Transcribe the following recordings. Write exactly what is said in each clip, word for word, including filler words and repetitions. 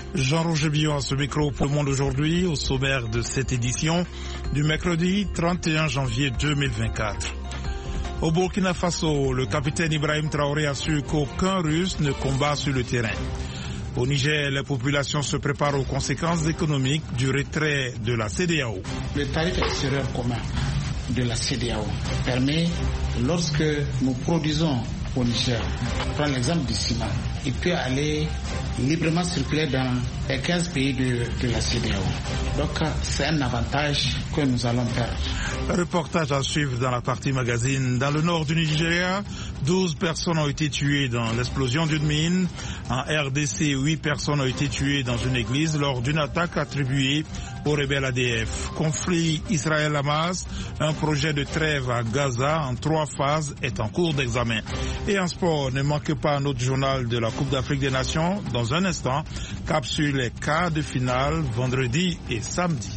Jean-Roger Billon à ce micro pour Le Monde aujourd'hui, au sommaire de cette édition du mercredi trente et un janvier deux mille vingt-quatre. Au Burkina Faso, le capitaine Ibrahim Traoré assure qu'aucun Russe ne combat sur le terrain. Au Niger, les populations se préparent aux conséquences économiques du retrait de la C E D E A O. Le tarif extérieur commun de la C E D E A O permet, lorsque nous produisons au Niger, prends l'exemple du ciment, il peut aller librement circuler dans les quinze pays de, de la C E D E A O. Donc c'est un avantage que nous allons perdre. Reportage à suivre dans la partie magazine. Dans le nord du Nigeria, douze personnes ont été tuées dans l'explosion d'une mine. En R D C, huit personnes ont été tuées dans une église lors d'une attaque attribuée aux rebelles A D F. Conflit Israël-Hamas, un projet de trêve à Gaza en trois phases est en cours d'examen. Et en sport, ne manquez pas notre journal de la Coupe d'Afrique des Nations. Dans un instant, cap sur les quarts de finale vendredi et samedi.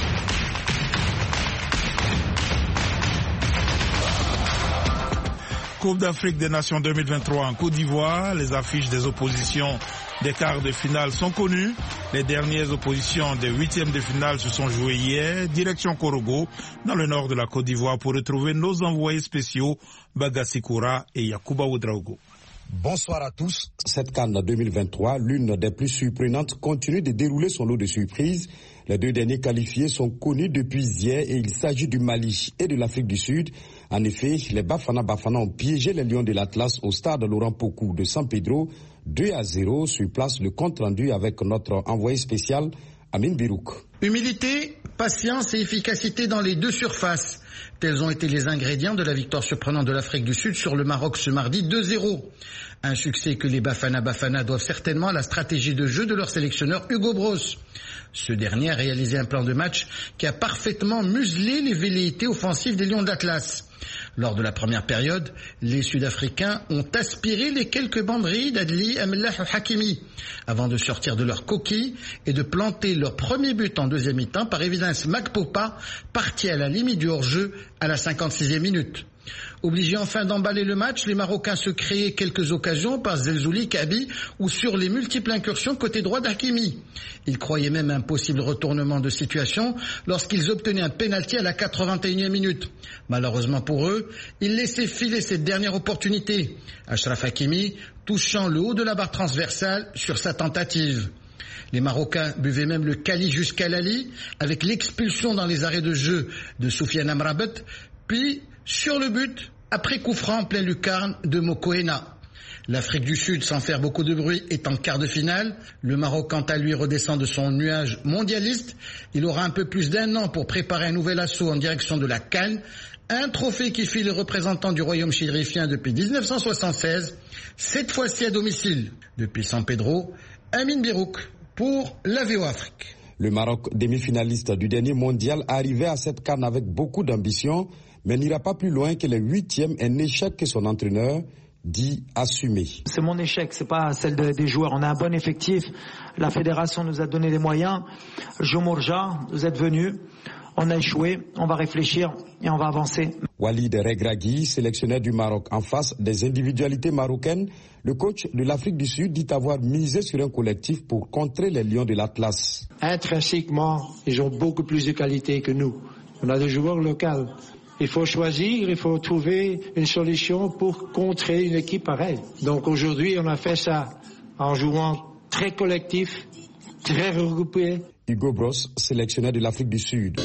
Coupe d'Afrique des Nations deux mille vingt-trois en Côte d'Ivoire, les affiches des oppositions des quarts de finale sont connues. Les dernières oppositions des huitièmes de finale se sont jouées hier, direction Korogo, dans le nord de la Côte d'Ivoire, pour retrouver nos envoyés spéciaux Bagassi Koura et Yakuba Ouedraogo. Bonsoir à tous. Cette CAN deux mille vingt-trois, l'une des plus surprenantes, continue de dérouler son lot de surprises. Les deux derniers qualifiés sont connus depuis hier et il s'agit du Mali et de l'Afrique du Sud. En effet, les Bafana Bafana ont piégé les Lions de l'Atlas au stade Laurent Pokou de San Pedro, deux à zéro. Sur place, le compte rendu avec notre envoyé spécial, Amin Birouk. Humilité, patience et efficacité dans les deux surfaces. Tels ont été les ingrédients de la victoire surprenante de l'Afrique du Sud sur le Maroc ce mardi deux zéro. Un succès que les Bafana Bafana doivent certainement à la stratégie de jeu de leur sélectionneur Hugo Broos. Ce dernier a réalisé un plan de match qui a parfaitement muselé les velléités offensives des Lions d'Atlas. Lors de la première période, les Sud-Africains ont aspiré les quelques banderilles d'Adli Amellah Hakimi avant de sortir de leur coquille et de planter leur premier but en deuxième mi-temps par évidence Makpopa, parti à la limite du hors-jeu à la cinquante-sixième minute. Obligés enfin d'emballer le match, les Marocains se créaient quelques occasions par Zelzouli, Kabi ou sur les multiples incursions côté droit d'Hakimi. Ils croyaient même un possible retournement de situation lorsqu'ils obtenaient un pénalty à la quatre-vingt-et-unième minute. Malheureusement pour eux, ils laissaient filer cette dernière opportunité. Achraf Hakimi touchant le haut de la barre transversale sur sa tentative. Les Marocains buvaient même le Kali jusqu'à Lali avec l'expulsion dans les arrêts de jeu de Soufiane Amrabat, puis sur le but, après coup franc en plein lucarne de Mokoena. L'Afrique du Sud, sans faire beaucoup de bruit, est en quart de finale. Le Maroc, quant à lui, redescend de son nuage mondialiste. Il aura un peu plus d'un an pour préparer un nouvel assaut en direction de la CAN. Un trophée qui fit les représentants du royaume chérifien depuis dix-neuf cent soixante-seize, cette fois-ci à domicile. Depuis San Pedro, Amin Birouk pour la V O Afrique. Le Maroc, demi-finaliste du dernier mondial, arrivait à cette CAN avec beaucoup d'ambition, mais n'ira pas plus loin que les huitièmes, un échec que son entraîneur dit assumer. C'est mon échec, c'est pas celle de, des joueurs. On a un bon effectif, la fédération nous a donné les moyens, Jomorja, vous êtes venus, on a échoué, on va réfléchir et on va avancer. Walid Regragui, sélectionneur du Maroc, en face des individualités marocaines, le coach de l'Afrique du Sud dit avoir misé sur un collectif pour contrer les Lions de l'Atlas. Intrinsèquement, ils ont beaucoup plus de qualité que nous. On a des joueurs locaux. Il faut choisir, il faut trouver une solution pour contrer une équipe pareille. Donc aujourd'hui, on a fait ça en jouant très collectif, très regroupé. Hugo Broos, sélectionneur de l'Afrique du Sud.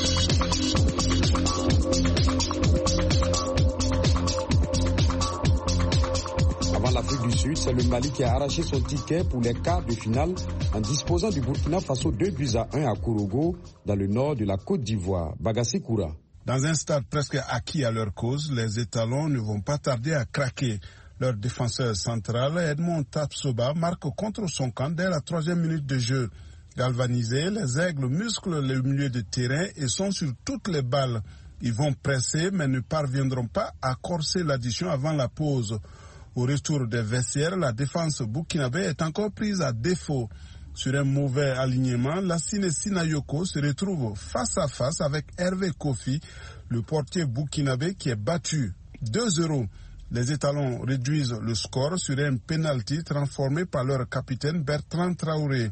Avant l'Afrique du Sud, c'est le Mali qui a arraché son ticket pour les quarts de finale en disposant du Burkina Faso deux buts à un à Korogo, dans le nord de la Côte d'Ivoire. Bagassi Koura. Dans un stade presque acquis à leur cause, les étalons ne vont pas tarder à craquer. Leur défenseur central, Edmond Tapsoba, marque contre son camp dès la troisième minute de jeu. Galvanisés, les Aigles musclent le milieu de terrain et sont sur toutes les balles. Ils vont presser mais ne parviendront pas à corser l'addition avant la pause. Au retour des vestiaires, la défense burkinabé est encore prise à défaut. Sur un mauvais alignement, Lassine Sinayoko se retrouve face à face avec Hervé Kofi, le portier burkinabé qui est battu deux zéro. Les étalons réduisent le score sur un penalty transformé par leur capitaine Bertrand Traoré.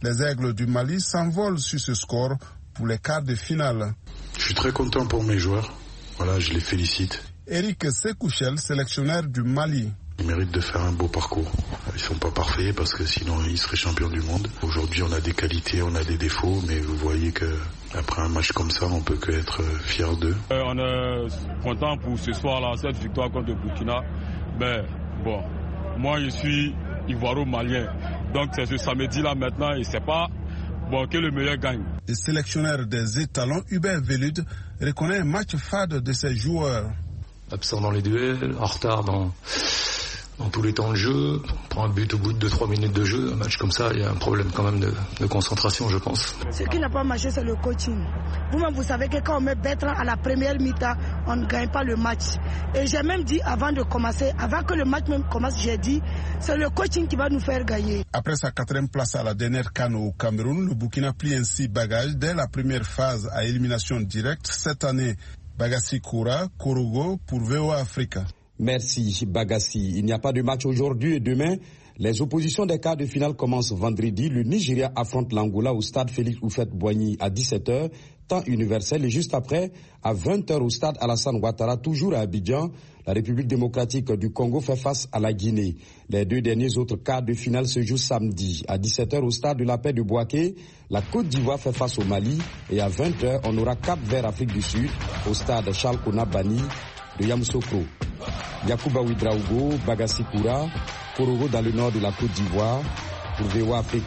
Les Aigles du Mali s'envolent sur ce score pour les quarts de finale. Je suis très content pour mes joueurs. Voilà, je les félicite. Eric Sekouchel, sélectionneur du Mali. Ils méritent de faire un beau parcours. Ils sont pas parfaits parce que sinon ils seraient champions du monde. Aujourd'hui on a des qualités, on a des défauts, mais vous voyez que après un match comme ça, on peut que être fiers d'eux. Euh, on est content pour ce soir-là, cette victoire contre le Burkina. Mais bon, moi je suis ivoiro-malien, donc c'est ce samedi-là maintenant et c'est pas bon que le meilleur gagne. Le sélectionneur des étalons, Hubert Velud, reconnaît un match fade de ses joueurs. Absent dans les duels, en retard dans... dans tous les temps de jeu, on prend un but au bout de deux trois minutes de jeu, un match comme ça, il y a un problème quand même de, de concentration, je pense. Ce qui n'a pas marché, c'est le coaching. Vous-même, vous savez que quand on met Bertrand à la première mi-temps, on ne gagne pas le match. Et j'ai même dit avant de commencer, avant que le match même commence, j'ai dit, c'est le coaching qui va nous faire gagner. Après sa quatrième place à la dernière CAN au Cameroun, le Burkina plie ainsi bagage dès la première phase à élimination directe. Cette année, Bagassi Koura, Korogo pour V O A Africa. Merci Bagassi. Il n'y a pas de match aujourd'hui et demain. Les oppositions des quarts de finale commencent vendredi. Le Nigeria affronte l'Angola au stade Félix Houphouët-Boigny à dix-sept heures, temps universel. Et juste après, à vingt heures au stade Alassane Ouattara, toujours à Abidjan, la République démocratique du Congo fait face à la Guinée. Les deux derniers autres quarts de finale se jouent samedi. À dix-sept heures au stade de la Paix de Bouaké, la Côte d'Ivoire fait face au Mali. Et à vingt heures, on aura Cap-Vert Afrique du Sud au stade Charles Kouna Bani de Yamoussoukro. Yacouba Ouedraogo, Bagassi Koura, Korogo dans le nord de la Côte d'Ivoire pour V O A Afrique.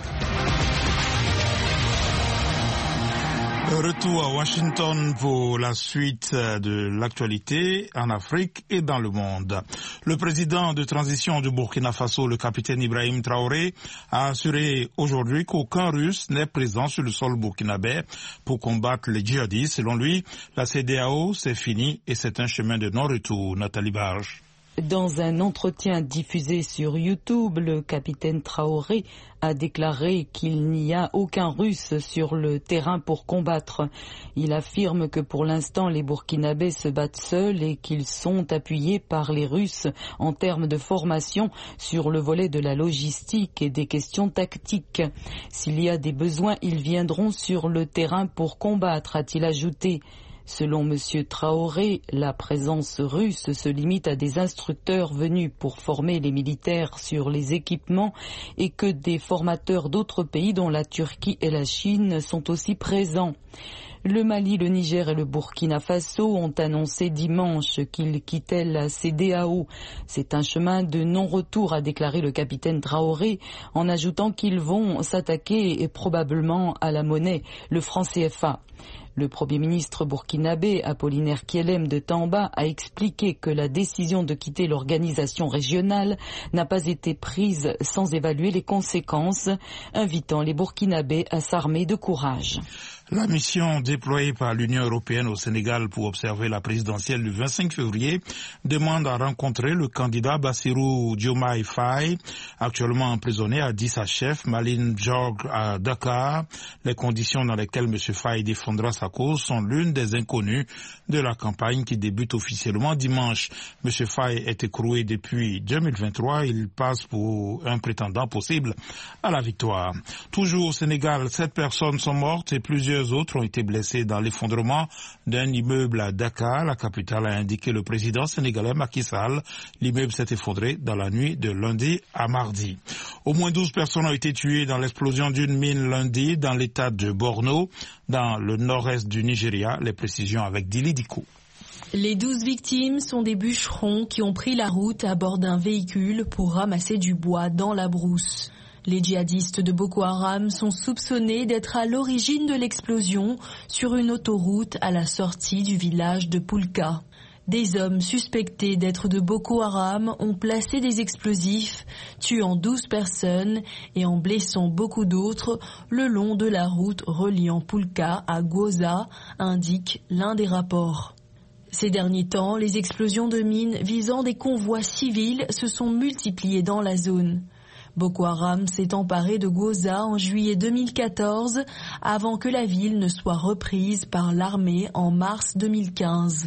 Retour à Washington pour la suite de l'actualité en Afrique et dans le monde. Le président de transition du Burkina Faso, le capitaine Ibrahim Traoré, a assuré aujourd'hui qu'aucun Russe n'est présent sur le sol burkinabé pour combattre les djihadistes. Selon lui, la C E D E A O, c'est fini et c'est un chemin de non-retour. Nathalie Barge. Dans un entretien diffusé sur YouTube, le capitaine Traoré a déclaré qu'il n'y a aucun Russe sur le terrain pour combattre. Il affirme que pour l'instant les Burkinabés se battent seuls et qu'ils sont appuyés par les Russes en termes de formation sur le volet de la logistique et des questions tactiques. S'il y a des besoins, ils viendront sur le terrain pour combattre, a-t-il ajouté. Selon M. Traoré, la présence russe se limite à des instructeurs venus pour former les militaires sur les équipements et que des formateurs d'autres pays dont la Turquie et la Chine sont aussi présents. Le Mali, le Niger et le Burkina Faso ont annoncé dimanche qu'ils quittaient la C E D E A O. C'est un chemin de non-retour, a déclaré le capitaine Traoré, en ajoutant qu'ils vont s'attaquer probablement à la monnaie, le franc C F A. Le Premier ministre burkinabé, Apollinaire Kielem de Tamba, a expliqué que la décision de quitter l'organisation régionale n'a pas été prise sans évaluer les conséquences, invitant les Burkinabés à s'armer de courage. La mission déployée par l'Union européenne au Sénégal pour observer la présidentielle du vingt-cinq février demande à rencontrer le candidat Bassirou Diomaye Faye, actuellement emprisonné à Dissa-Chef, Maline Jorg à Dakar. Les conditions dans lesquelles M. Faye défendra sa cause sont l'une des inconnues de la campagne qui débute officiellement dimanche. M. Faye est écroué depuis deux mille vingt-trois. Il passe pour un prétendant possible à la victoire. Toujours au Sénégal, sept personnes sont mortes et plusieurs autres ont été blessés dans l'effondrement d'un immeuble à Dakar. La capitale a indiqué le président sénégalais Macky Sall. L'immeuble s'est effondré dans la nuit de lundi à mardi. Au moins douze personnes ont été tuées dans l'explosion d'une mine lundi dans l'état de Borno, dans le nord-est du Nigeria. Les précisions avec Dili Diko. Les douze victimes sont des bûcherons qui ont pris la route à bord d'un véhicule pour ramasser du bois dans la brousse. Les djihadistes de Boko Haram sont soupçonnés d'être à l'origine de l'explosion sur une autoroute à la sortie du village de Poulka. Des hommes suspectés d'être de Boko Haram ont placé des explosifs, tuant douze personnes et en blessant beaucoup d'autres le long de la route reliant Poulka à Gwoza, indique l'un des rapports. Ces derniers temps, les explosions de mines visant des convois civils se sont multipliées dans la zone. Boko Haram s'est emparé de Gwoza en juillet deux mille quatorze, avant que la ville ne soit reprise par l'armée en mars deux mille quinze.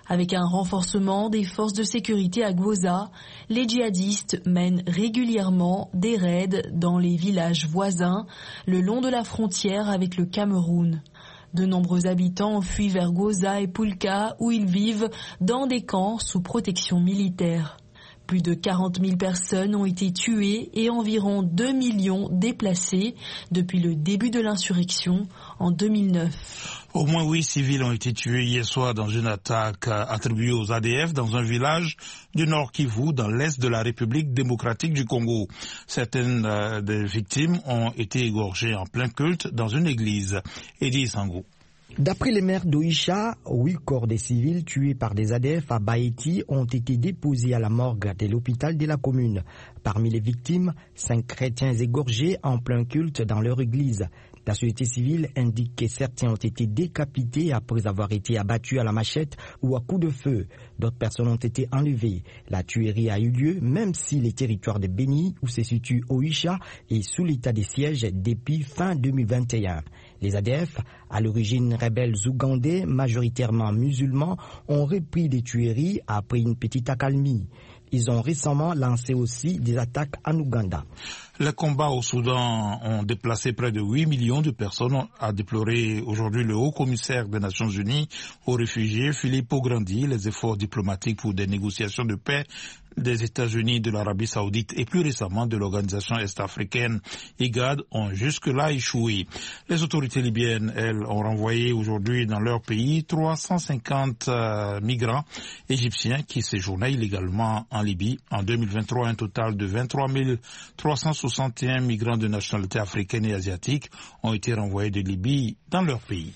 Avec un renforcement des forces de sécurité à Gwoza, les djihadistes mènent régulièrement des raids dans les villages voisins le long de la frontière avec le Cameroun. De nombreux habitants fuient vers Gwoza et Pulka où ils vivent dans des camps sous protection militaire. Plus de quarante mille personnes ont été tuées et environ deux millions déplacées depuis le début de l'insurrection en deux mille neuf. Au moins huit civils ont été tués hier soir dans une attaque attribuée aux A D F dans un village du Nord Kivu, dans l'est de la République démocratique du Congo. Certaines euh, des victimes ont été égorgées en plein culte dans une église. Eddie Sango. D'après les maires d'Oïcha, huit corps des civils tués par des A D F à Baïti ont été déposés à la morgue de l'hôpital de la commune. Parmi les victimes, cinq chrétiens égorgés en plein culte dans leur église. La société civile indique que certains ont été décapités après avoir été abattus à la machette ou à coups de feu. D'autres personnes ont été enlevées. La tuerie a eu lieu même si le territoire de Béni, où se situe Oïcha, est sous l'état de siège depuis fin deux mille vingt et un. Les A D F, à l'origine rebelles ougandais, majoritairement musulmans, ont repris des tueries après une petite accalmie. Ils ont récemment lancé aussi des attaques en Ouganda. Les combats au Soudan ont déplacé près de huit millions de personnes, a déploré aujourd'hui le haut-commissaire des Nations Unies aux réfugiés, Filippo Grandi. Les efforts diplomatiques pour des négociations de paix des États-Unis, de l'Arabie Saoudite et plus récemment de l'organisation est-africaine I G A D ont jusque-là échoué. Les autorités libyennes, elles, ont renvoyé aujourd'hui dans leur pays trois cent cinquante euh, migrants égyptiens qui séjournaient illégalement en Libye. En deux mille vingt-trois, un total de vingt-trois mille trois cent soixante et un migrants de nationalité africaine et asiatique ont été renvoyés de Libye dans leur pays.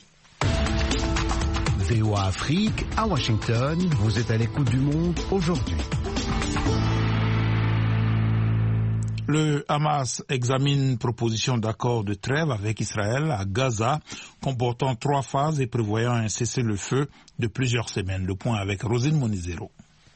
V O A Afrique, à Washington, vous êtes à l'écoute du monde aujourd'hui. Le Hamas examine une proposition d'accord de trêve avec Israël à Gaza, comportant trois phases et prévoyant un cessez-le-feu de plusieurs semaines. Le point avec Rosine Monizero.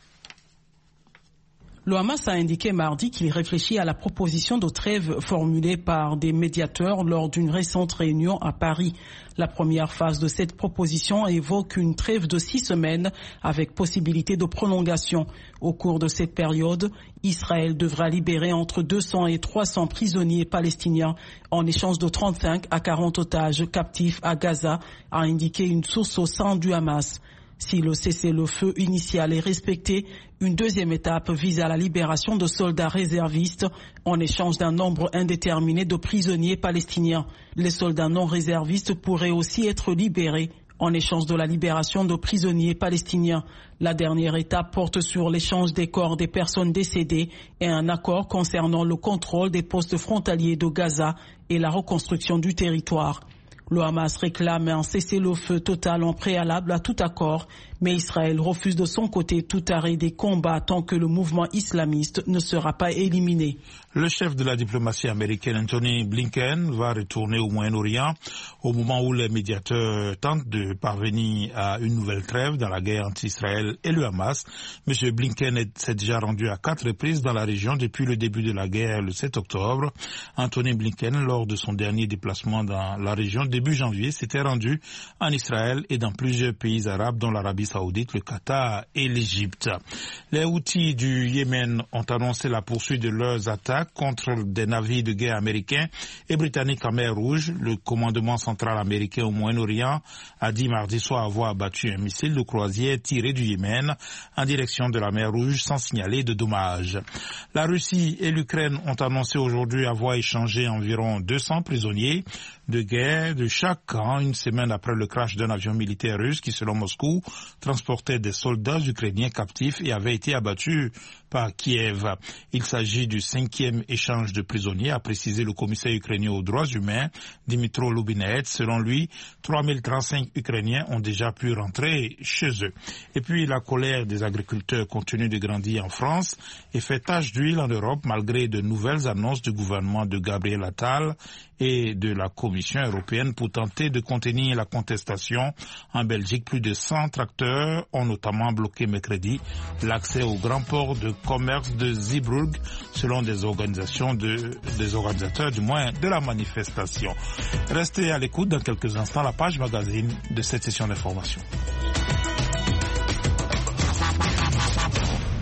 Le Hamas a indiqué mardi qu'il réfléchit à la proposition de trêve formulée par des médiateurs lors d'une récente réunion à Paris. La première phase de cette proposition évoque une trêve de six semaines avec possibilité de prolongation. Au cours de cette période, Israël devra libérer entre deux cents et trois cents prisonniers palestiniens en échange de trente-cinq à quarante otages captifs à Gaza, a indiqué une source au sein du Hamas. Si le cessez-le-feu initial est respecté, une deuxième étape vise à la libération de soldats réservistes en échange d'un nombre indéterminé de prisonniers palestiniens. Les soldats non réservistes pourraient aussi être libérés en échange de la libération de prisonniers palestiniens. La dernière étape porte sur l'échange des corps des personnes décédées et un accord concernant le contrôle des postes frontaliers de Gaza et la reconstruction du territoire. Le Hamas réclame un cessez-le-feu total en préalable à tout accord, mais Israël refuse de son côté tout arrêt des combats tant que le mouvement islamiste ne sera pas éliminé. Le chef de la diplomatie américaine, Anthony Blinken, va retourner au Moyen-Orient au moment où les médiateurs tentent de parvenir à une nouvelle trêve dans la guerre entre Israël et le Hamas. M. Blinken s'est déjà rendu à quatre reprises dans la région depuis le début de la guerre le sept octobre. Anthony Blinken, lors de son dernier déplacement dans la région début janvier, s'était rendu en Israël et dans plusieurs pays arabes dont l'Arabie Saoudite, le Qatar et l'Égypte. Les Houthis du Yémen ont annoncé la poursuite de leurs attaques contre des navires de guerre américains et britanniques en mer Rouge. Le commandement central américain au Moyen-Orient a dit mardi soir avoir abattu un missile de croisière tiré du Yémen en direction de la mer Rouge sans signaler de dommages. La Russie et l'Ukraine ont annoncé aujourd'hui avoir échangé environ deux cents prisonniers de guerre de chaque camp une semaine après le crash d'un avion militaire russe qui, selon Moscou, transportait des soldats ukrainiens captifs et avait été abattu par Kiev. Il s'agit du cinquième échange de prisonniers, a précisé le commissaire ukrainien aux droits humains, Dmytro Lubinets. Selon lui, trois mille trente-cinq Ukrainiens ont déjà pu rentrer chez eux. Et puis, la colère des agriculteurs continue de grandir en France et fait tache d'huile en Europe malgré de nouvelles annonces du gouvernement de Gabriel Attal et de la Commission européenne pour tenter de contenir la contestation. En Belgique, plus de cent tracteurs ont notamment bloqué mercredi l'accès au grand port de commerce de Zeebrugge, selon des organisations de, des organisateurs du moins de la manifestation. Restez à l'écoute dans quelques instants la page magazine de cette session d'information.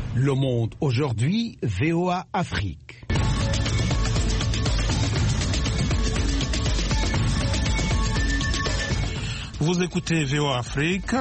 Le Monde aujourd'hui, V O A Afrique. Vous écoutez V O A Afrique.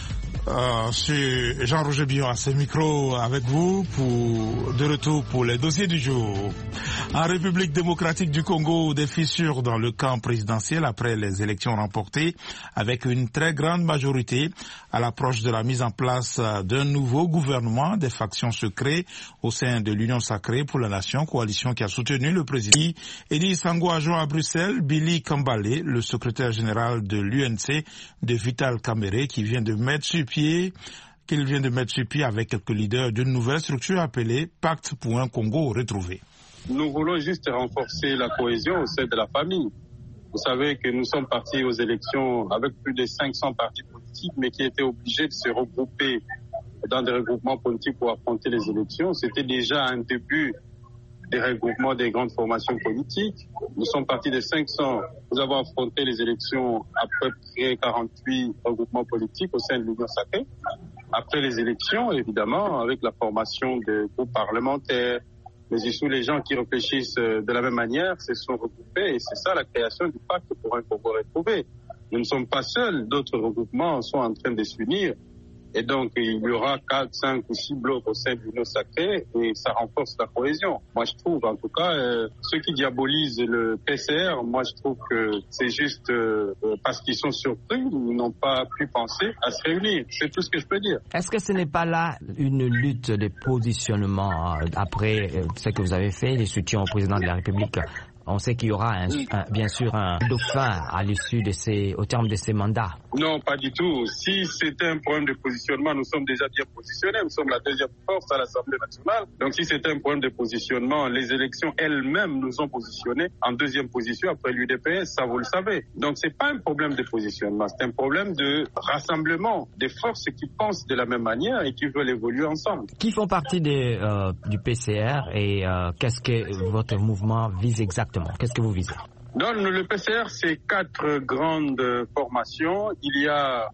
Euh, c'est Jean-Roger Billon à ce micro avec vous pour de retour pour les dossiers du jour. En République démocratique du Congo, des fissures dans le camp présidentiel après les élections remportées avec une très grande majorité à l'approche de la mise en place d'un nouveau gouvernement. Des factions se créent au sein de l'Union sacrée pour la nation, coalition qui a soutenu le président Edi Sango Adjoint à Bruxelles, Billy Kambale, le secrétaire général de l'U N C de Vital Kamerhe, qui vient de mettre sur pied qu'il vient de mettre sur pied avec quelques leaders d'une nouvelle structure appelée Pacte pour un Congo retrouvé. Nous voulons juste renforcer la cohésion au sein de la famille. Vous savez que nous sommes partis aux élections avec plus de cinq cents partis politiques, mais qui étaient obligés de se regrouper dans des regroupements politiques pour affronter les élections. C'était déjà un début des regroupements des grandes formations politiques. Nous sommes partis de cinq cents. Nous avons affronté les élections à peu près quarante-huit regroupements politiques au sein de l'Union sacrée. Après les élections, évidemment, avec la formation de groupes parlementaires, mais surtout les gens qui réfléchissent de la même manière se sont regroupés et c'est ça la création du pacte pour un Congo retrouvé. Nous ne sommes pas seuls, d'autres regroupements sont en train de s'unir. Et donc, il y aura quatre, cinq ou six blocs au sein de l'Union sacrée et ça renforce la cohésion. Moi, je trouve, en tout cas, euh, ceux qui diabolisent le P C R, moi, je trouve que c'est juste euh, parce qu'ils sont surpris, ils n'ont pas pu penser à se réunir. C'est tout ce que je peux dire. Est-ce que ce n'est pas là une lutte de positionnement euh, après euh, ce que vous avez fait, les soutiens au président de la République? On sait qu'il y aura un, un, bien sûr un dauphin à l'issue de ces, au terme de ces mandats. Non, pas du tout. Si c'était un problème de positionnement, nous sommes déjà bien positionnés. Nous sommes la deuxième force à l'Assemblée nationale. Donc si c'était un problème de positionnement, les élections elles-mêmes nous ont positionnés en deuxième position après l'U D P S, ça vous le savez. Donc c'est pas un problème de positionnement, c'est un problème de rassemblement des forces qui pensent de la même manière et qui veulent évoluer ensemble. Qui font partie des, euh, du P C R et euh, qu'est-ce que votre mouvement vise exactement? Qu'est-ce que vous visez? Dans le P C R, c'est quatre grandes formations. Il y a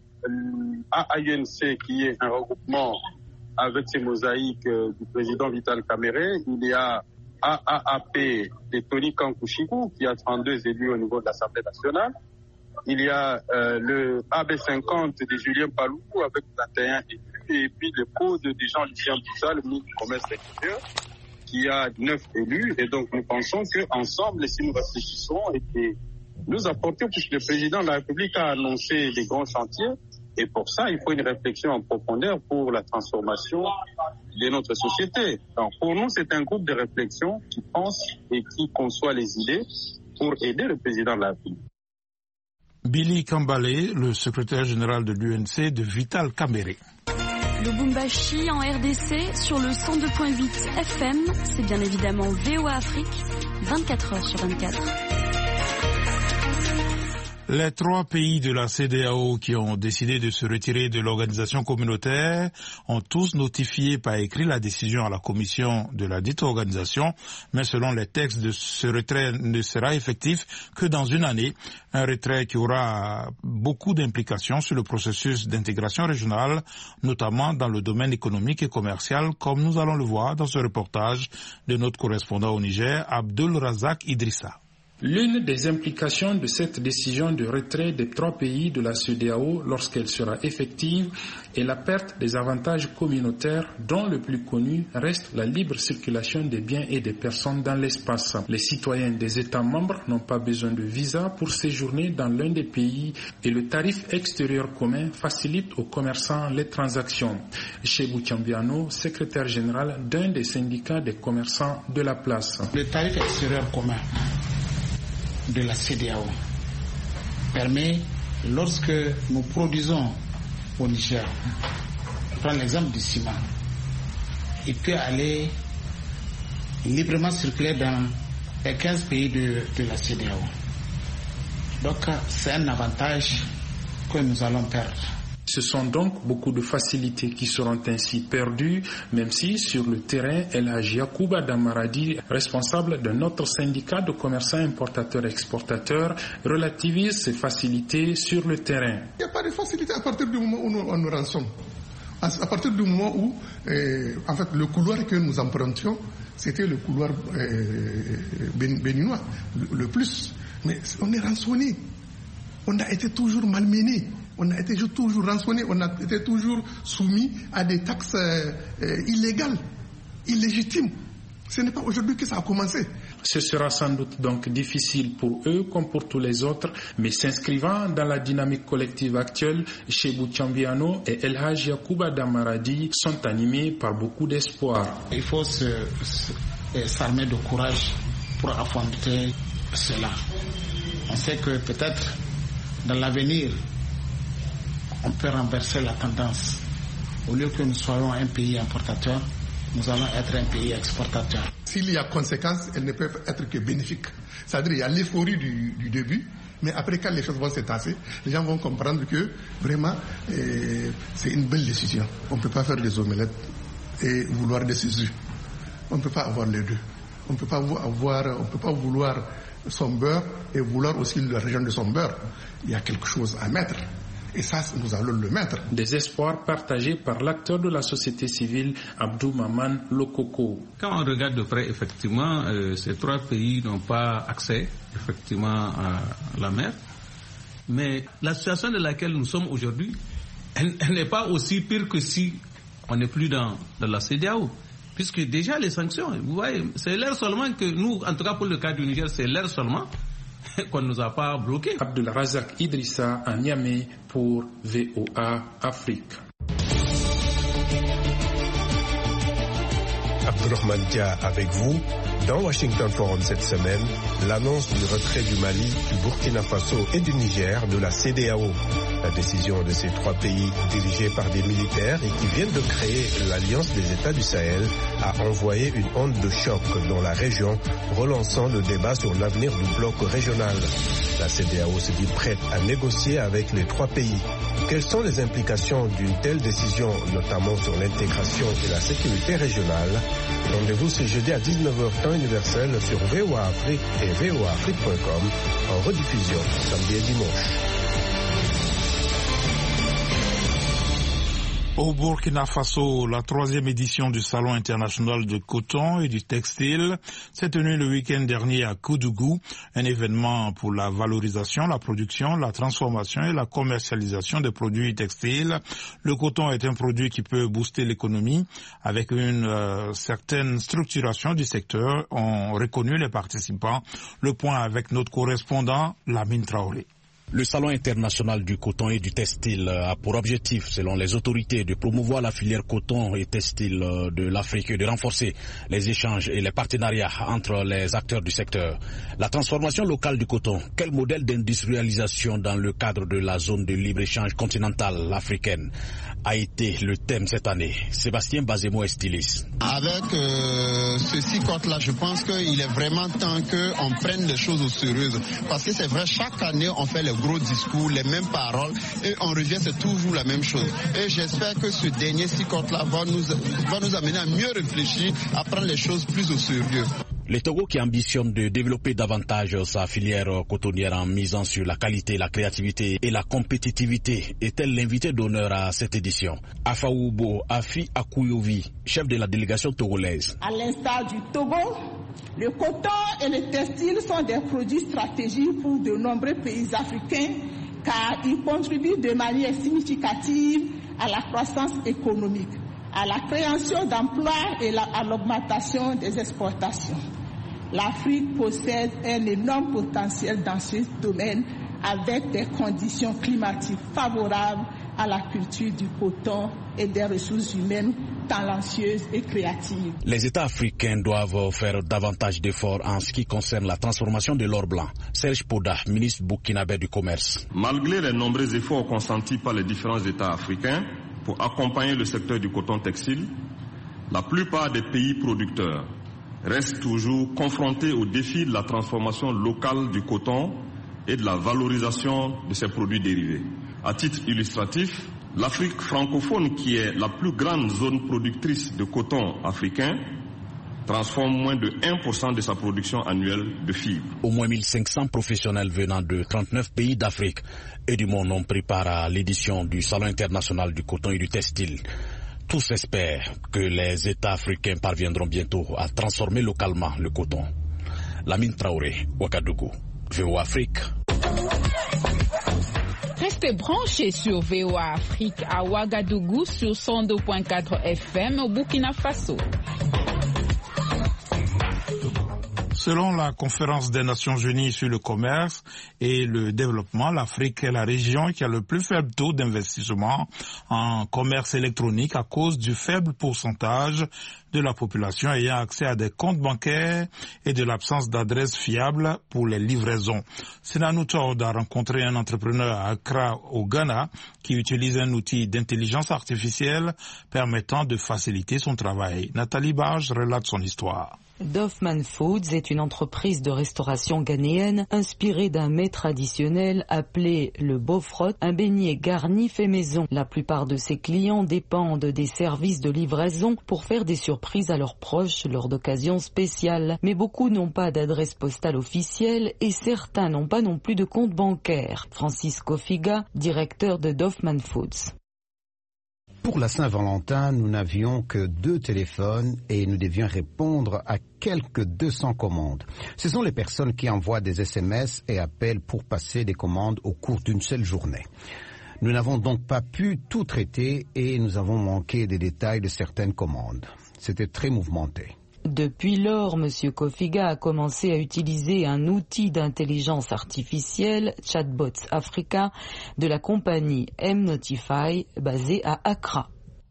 A A U N C qui est un regroupement avec ses mosaïques du président Vital Kamerhe. Il y a A A A P de Tony Kankushiku qui a trente-deux élus au niveau de l'Assemblée nationale. Il y a euh, le A B cinquante de Julien Paluku avec vingt et un élus. Et puis le code de Jean-Lucien Boussa, le ministre du Commerce extérieur, qui a neuf élus, et donc nous pensons qu'ensemble, si nous réfléchissons et que nous apportons, puisque le président de la République a annoncé des grands chantiers, et pour ça, il faut une réflexion en profondeur pour la transformation de notre société. Donc pour nous, c'est un groupe de réflexion qui pense et qui conçoit les idées pour aider le président de la République. Billy Kambale, le secrétaire général de l'U N C de Vital Kamerhe. Lubumbashi en R D C sur le cent deux virgule huit F M, c'est bien évidemment V O A Afrique, vingt-quatre heures sur vingt-quatre. Les trois pays de la C E D E A O qui ont décidé de se retirer de l'organisation communautaire ont tous notifié par écrit la décision à la commission de la dite organisation, mais selon les textes, de ce retrait ne sera effectif que dans une année. Un retrait qui aura beaucoup d'implications sur le processus d'intégration régionale, notamment dans le domaine économique et commercial, comme nous allons le voir dans ce reportage de notre correspondant au Niger, Abdul Razak Idrissa. L'une des implications de cette décision de retrait des trois pays de la C E D E A O lorsqu'elle sera effective est la perte des avantages communautaires dont le plus connu reste la libre circulation des biens et des personnes dans l'espace. Les citoyens des États membres n'ont pas besoin de visa pour séjourner dans l'un des pays et le tarif extérieur commun facilite aux commerçants les transactions. Chebou Tiambiano, secrétaire général d'un des syndicats des commerçants de la place. Le tarif extérieur commun de la C E D E A O permet, lorsque nous produisons au Niger, je prends l'exemple du ciment, il peut aller librement circuler dans les quinze pays de, de la C E D E A O. Donc c'est un avantage que nous allons perdre. Ce sont donc beaucoup de facilités qui seront ainsi perdues, même si sur le terrain, El Hadji Yacouba Damaradi, responsable de notre syndicat de commerçants importateurs-exportateurs, relativise ces facilités sur le terrain. Il n'y a pas de facilité à partir du moment où nous, on nous rançonne. À, à partir du moment où, euh, en fait, le couloir que nous empruntions, c'était le couloir euh, béninois, le, le plus. Mais on est rançonné. On a été toujours malmené. On a été toujours rançonné. On a été toujours soumis à des taxes euh, euh, illégales, illégitimes. Ce n'est pas aujourd'hui que ça a commencé. Ce sera sans doute donc difficile pour eux comme pour tous les autres, mais s'inscrivant dans la dynamique collective actuelle, Chebou Tchambiano et El Hadj Yacouba Damaradi sont animés par beaucoup d'espoir. Il faut se, se, s'armer de courage pour affronter cela. On sait que peut-être dans l'avenir, on peut renverser la tendance. Au lieu que nous soyons un pays importateur, nous allons être un pays exportateur. S'il y a conséquences, elles ne peuvent être que bénéfiques. C'est-à-dire qu'il y a l'euphorie du, du début, mais après quand les choses vont se tasser, les gens vont comprendre que vraiment euh, c'est une belle décision. On ne peut pas faire des omelettes et vouloir des œufs. On ne peut pas avoir les deux. On ne peut pas avoir, on peut pas vouloir son beurre et vouloir aussi la région de son beurre. Il y a quelque chose à mettre. Et ça, nous allons le mettre. Des espoirs partagés par l'acteur de la société civile, Abdou Maman Lokoko. Quand on regarde de près, effectivement, euh, ces trois pays n'ont pas accès, effectivement, à la mer. Mais la situation dans laquelle nous sommes aujourd'hui, elle, elle n'est pas aussi pire que si on n'est plus dans, dans la C E D E A O. Puisque déjà les sanctions, vous voyez, c'est l'air seulement que nous, en tout cas pour le cas du Niger, c'est l'air seulement qu'on ne nous a pas bloqué. Abdul Razak Idrissa à Niamey pour V O A Afrique. Abdourahmane Dia avec vous. Dans Washington Forum cette semaine, l'annonce du retrait du Mali, du Burkina Faso et du Niger de la C E D E A O. La décision de ces trois pays dirigés par des militaires et qui viennent de créer l'Alliance des États du Sahel a envoyé une onde de choc dans la région, relançant le débat sur l'avenir du bloc régional. La C E D E A O se dit prête à négocier avec les trois pays. Quelles sont les implications d'une telle décision, notamment sur l'intégration et la sécurité régionale? Rendez-vous ce jeudi à dix-neuf heures temps universel sur V O A Afrique et V O A Afrique point com en rediffusion samedi et dimanche. Au Burkina Faso, la troisième édition du Salon international de coton et du textile s'est tenue le week-end dernier à Koudougou, un événement pour la valorisation, la production, la transformation et la commercialisation des produits textiles. Le coton est un produit qui peut booster l'économie avec une euh, certaine structuration du secteur, ont reconnu les participants. Le point avec notre correspondant, Lamine Traoré. Le Salon international du coton et du textile a pour objectif, selon les autorités, de promouvoir la filière coton et textile de l'Afrique et de renforcer les échanges et les partenariats entre les acteurs du secteur. La transformation locale du coton, quel modèle d'industrialisation dans le cadre de la zone de libre-échange continentale africaine a été le thème cette année. Sébastien Bazemo est styliste. Avec euh, ce six-côte-là, je pense qu'il est vraiment temps qu'on prenne les choses au sérieux. Parce que c'est vrai, chaque année, on fait les gros discours, les mêmes paroles, et on revient, c'est toujours la même chose. Et j'espère que ce dernier six-côte-là va nous, va nous amener à mieux réfléchir, à prendre les choses plus au sérieux. Le Togo qui ambitionne de développer davantage sa filière cotonnière en misant sur la qualité, la créativité et la compétitivité est l'invité d'honneur à cette édition. Afaoubo Afi Akouyovi, chef de la délégation togolaise. À l'instar du Togo, le coton et le textile sont des produits stratégiques pour de nombreux pays africains car ils contribuent de manière significative à la croissance économique, à la création d'emplois et à l'augmentation des exportations. L'Afrique possède un énorme potentiel dans ce domaine avec des conditions climatiques favorables à la culture du coton et des ressources humaines talentueuses et créatives. Les États africains doivent faire davantage d'efforts en ce qui concerne la transformation de l'or blanc. Serge Poda, ministre burkinabé du Commerce. Malgré les nombreux efforts consentis par les différents États africains pour accompagner le secteur du coton textile, la plupart des pays producteurs restent toujours confrontés au défi de la transformation locale du coton et de la valorisation de ses produits dérivés. À titre illustratif, l'Afrique francophone, qui est la plus grande zone productrice de coton africain, transforme moins de un pour cent de sa production annuelle de fibres. Au moins mille cinq cents professionnels venant de trente-neuf pays d'Afrique et du monde ont pris part à l'édition du Salon international du coton et du textile. Tous espèrent que les États africains parviendront bientôt à transformer localement le coton. Lamine Traoré, Ouagadougou, V O A Afrique. Restez branchés sur V O A Afrique à Ouagadougou sur cent deux point quatre F M au Burkina Faso. Selon la Conférence des Nations Unies sur le commerce et le développement, l'Afrique est la région qui a le plus faible taux d'investissement en commerce électronique à cause du faible pourcentage de la population ayant accès à des comptes bancaires et de l'absence d'adresses fiables pour les livraisons. Senanou Todd a rencontré un entrepreneur à Accra, au Ghana, qui utilise un outil d'intelligence artificielle permettant de faciliter son travail. Nathalie Barge relate son histoire. Doffman Foods est une entreprise de restauration ghanéenne inspirée d'un mets traditionnel appelé le bofrot, un beignet garni fait maison. La plupart de ses clients dépendent des services de livraison pour faire des surprises à leurs proches lors d'occasions spéciales. Mais beaucoup n'ont pas d'adresse postale officielle et certains n'ont pas non plus de compte bancaire. Francis Kofiga, directeur de Doffman Foods. Pour la Saint-Valentin, nous n'avions que deux téléphones et nous devions répondre à quelques deux cents commandes. Ce sont les personnes qui envoient des S M S et appellent pour passer des commandes au cours d'une seule journée. Nous n'avons donc pas pu tout traiter et nous avons manqué des détails de certaines commandes. C'était très mouvementé. Depuis lors, M. Kofiga a commencé à utiliser un outil d'intelligence artificielle, Chatbots Africa, de la compagnie M-Notify, basée à Accra.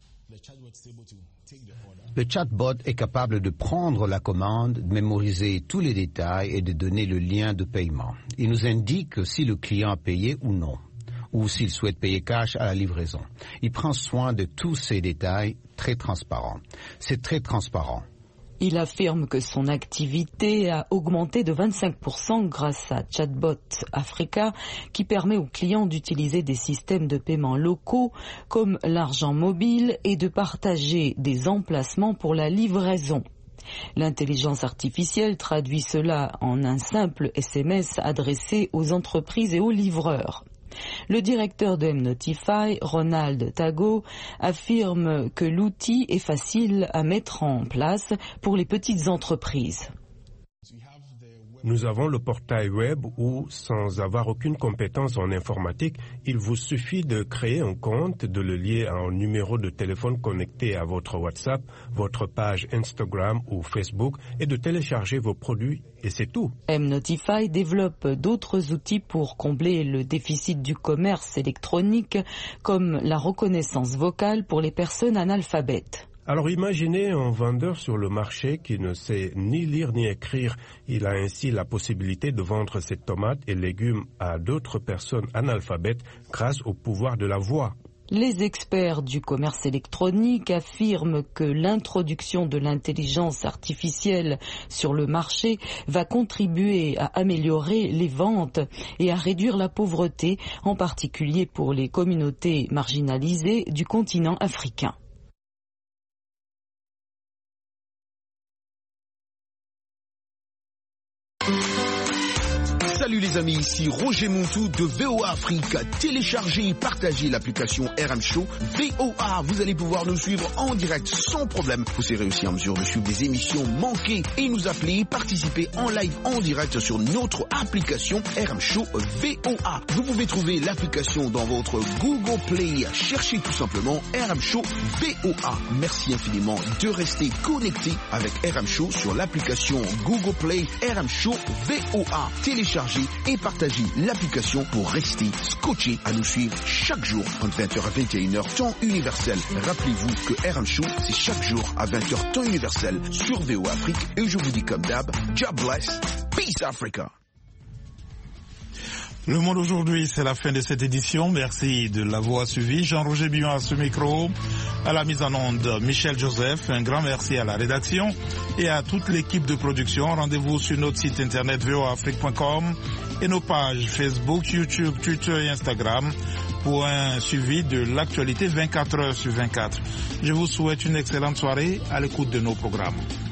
Le chatbot est capable de prendre la commande, de mémoriser tous les détails et de donner le lien de paiement. Il nous indique si le client a payé ou non, ou s'il souhaite payer cash à la livraison. Il prend soin de tous ces détails, très transparents. C'est très transparent. Il affirme que son activité a augmenté de vingt-cinq pour cent grâce à Chatbot Africa, qui permet aux clients d'utiliser des systèmes de paiement locaux comme l'argent mobile et de partager des emplacements pour la livraison. L'intelligence artificielle traduit cela en un simple S M S adressé aux entreprises et aux livreurs. Le directeur de M-Notify, Ronald Tago, affirme que l'outil est facile à mettre en place pour les petites entreprises. Nous avons le portail web où, sans avoir aucune compétence en informatique, il vous suffit de créer un compte, de le lier à un numéro de téléphone connecté à votre WhatsApp, votre page Instagram ou Facebook et de télécharger vos produits et c'est tout. M-Notify développe d'autres outils pour combler le déficit du commerce électronique comme la reconnaissance vocale pour les personnes analphabètes. Alors imaginez un vendeur sur le marché qui ne sait ni lire ni écrire. Il a ainsi la possibilité de vendre ses tomates et légumes à d'autres personnes analphabètes grâce au pouvoir de la voix. Les experts du commerce électronique affirment que l'introduction de l'intelligence artificielle sur le marché va contribuer à améliorer les ventes et à réduire la pauvreté, en particulier pour les communautés marginalisées du continent africain. Salut les amis, ici Roger Montou de V O A Afrique. Téléchargez et partagez l'application R M Show V O A. Vous allez pouvoir nous suivre en direct sans problème. Vous serez aussi en mesure de suivre des émissions manquées et nous appeler et participer en live en direct sur notre application R M Show V O A. Vous pouvez trouver l'application dans votre Google Play. Cherchez tout simplement R M Show V O A. Merci infiniment de rester connecté avec R M Show sur l'application Google Play R M Show V O A. Téléchargez et partagez l'application pour rester scotché à nous suivre chaque jour entre vingt heures à vingt et une heures temps universel. Rappelez-vous que R M Show c'est chaque jour à vingt heures temps universel sur V O A Afrique et je vous dis comme d'hab, God bless, peace Africa. Le Monde aujourd'hui, c'est la fin de cette édition. Merci de l'avoir suivi. Jean-Roger Billon à ce micro, à la mise en onde Michel Joseph. Un grand merci à la rédaction et à toute l'équipe de production. Rendez-vous sur notre site internet v o a afrique point com et nos pages Facebook, YouTube, Twitter et Instagram pour un suivi de l'actualité vingt-quatre heures sur vingt-quatre. Je vous souhaite une excellente soirée à l'écoute de nos programmes.